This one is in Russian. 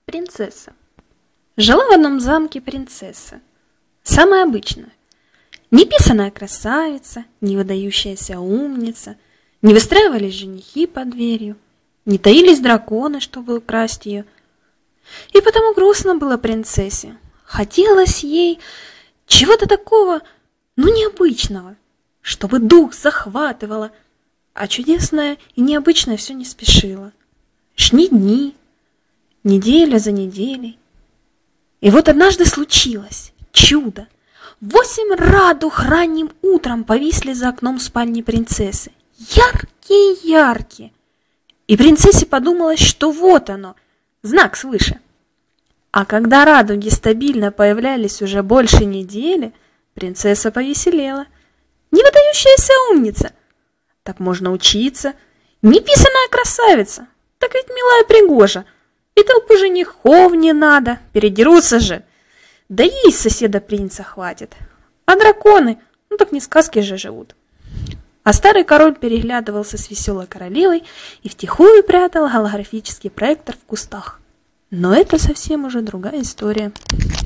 Принцесса. Жила в одном замке принцесса. Самая обычная. Неписаная красавица, не выдающаяся умница. Не выстраивались женихи под дверью. Не таились драконы, чтобы украсть ее. И потому грустно было принцессе. Хотелось ей чего-то такого, необычного, чтобы дух захватывало, а чудесное и необычное все не спешило. Шли дни, неделя за неделей. И вот однажды случилось чудо. 8 радуг ранним утром повисли за окном спальни принцессы. Яркие-яркие. И принцессе подумалось, что вот оно, знак свыше. А когда радуги стабильно появлялись уже больше недели, принцесса повеселела. Не выдающаяся умница. Так можно учиться. Неписаная красавица. Так ведь милая пригожа. И толпу женихов не надо, передерутся же. Да ей соседа принца хватит. А драконы, так не сказки же живут. А старый король переглядывался с веселой королевой и втихую прятал голографический проектор в кустах. Но это совсем уже другая история.